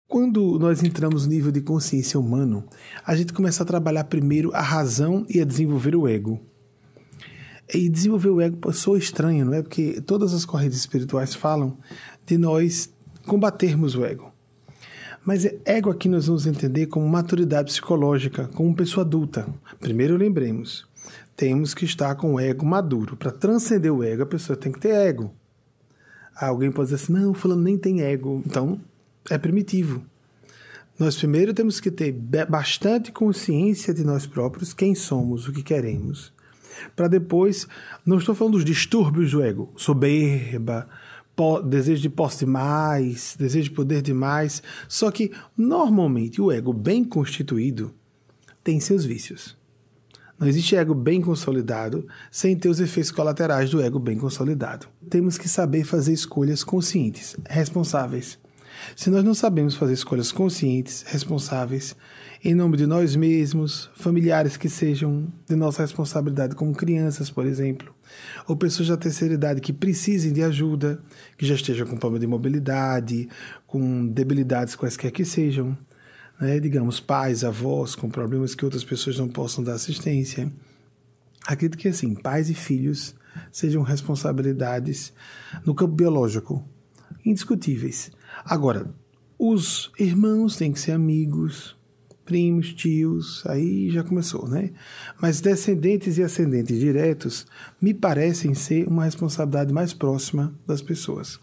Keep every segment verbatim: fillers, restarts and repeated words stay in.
Quando nós entramos no nível de consciência humano, a gente começa a trabalhar primeiro a razão e a desenvolver o ego. E desenvolver o ego soa estranho, não é? Porque todas as correntes espirituais falam de nós combatermos o ego. Mas ego aqui nós vamos entender como maturidade psicológica, como pessoa adulta. Primeiro lembremos, temos que estar com o ego maduro. Para transcender o ego, a pessoa tem que ter ego. Alguém pode dizer assim, não, fulano nem tem ego. Então, é primitivo. Nós primeiro temos que ter bastante consciência de nós próprios, quem somos, o que queremos. Para depois, não estou falando dos distúrbios do ego, soberba, po, desejo de posse demais, desejo de poder demais. Só que, normalmente, o ego bem constituído tem seus vícios. Não existe ego bem consolidado sem ter os efeitos colaterais do ego bem consolidado. Temos que saber fazer escolhas conscientes, responsáveis. Se nós não sabemos fazer escolhas conscientes, responsáveis, em nome de nós mesmos, familiares que sejam de nossa responsabilidade, como crianças, por exemplo, ou pessoas da terceira idade que precisem de ajuda, que já estejam com problema de mobilidade, com debilidades quaisquer que sejam, né? Digamos, pais, avós com problemas que outras pessoas não possam dar assistência. Acredito que, assim, pais e filhos sejam responsabilidades no campo biológico, indiscutíveis. Agora, os irmãos têm que ser amigos, primos, tios, aí já começou, né? Mas descendentes e ascendentes diretos me parecem ser uma responsabilidade mais próxima das pessoas.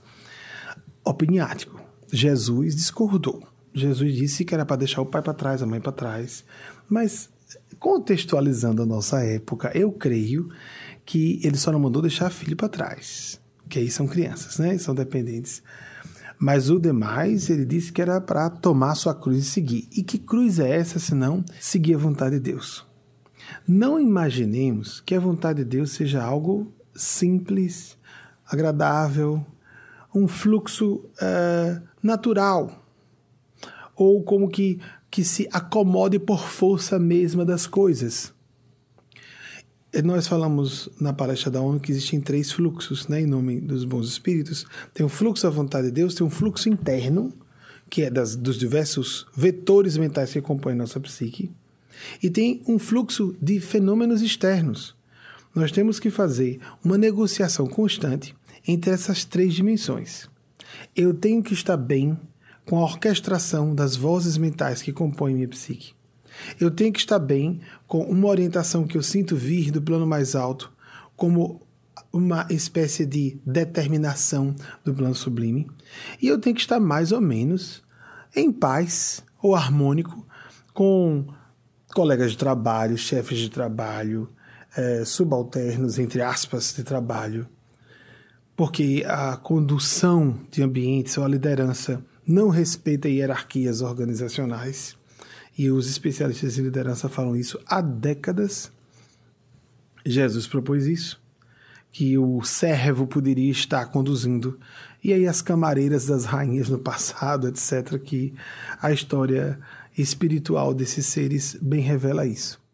Opiniático. Jesus discordou. Jesus disse que era para deixar o pai para trás, a mãe para trás. Mas, contextualizando a nossa época, eu creio que ele só não mandou deixar filho para trás. Que aí são crianças, né? São dependentes. Mas o demais, ele disse que era para tomar sua cruz e seguir. E que cruz é essa, senão seguir a vontade de Deus? Não imaginemos que a vontade de Deus seja algo simples, agradável, um fluxo uh, natural, ou como que, que se acomode por força mesma das coisas. Nós falamos na palestra da ONU que existem três fluxos, né, em nome dos bons espíritos. Tem o fluxo da vontade de Deus, tem um fluxo interno, que é das, dos diversos vetores mentais que compõem nossa psique, e tem um fluxo de fenômenos externos. Nós temos que fazer uma negociação constante entre essas três dimensões. Eu tenho que estar bem com a orquestração das vozes mentais que compõem minha psique. Eu tenho que estar bem com uma orientação que eu sinto vir do plano mais alto, como uma espécie de determinação do plano sublime. E eu tenho que estar mais ou menos em paz ou harmônico com colegas de trabalho, chefes de trabalho, é, subalternos, entre aspas, de trabalho. Porque a condução de ambientes ou a liderança não respeita hierarquias organizacionais. E os especialistas em liderança falam isso há décadas. Jesus propôs isso, que o servo poderia estar conduzindo. E aí as camareiras das rainhas no passado, etcétera, que a história espiritual desses seres bem revela isso.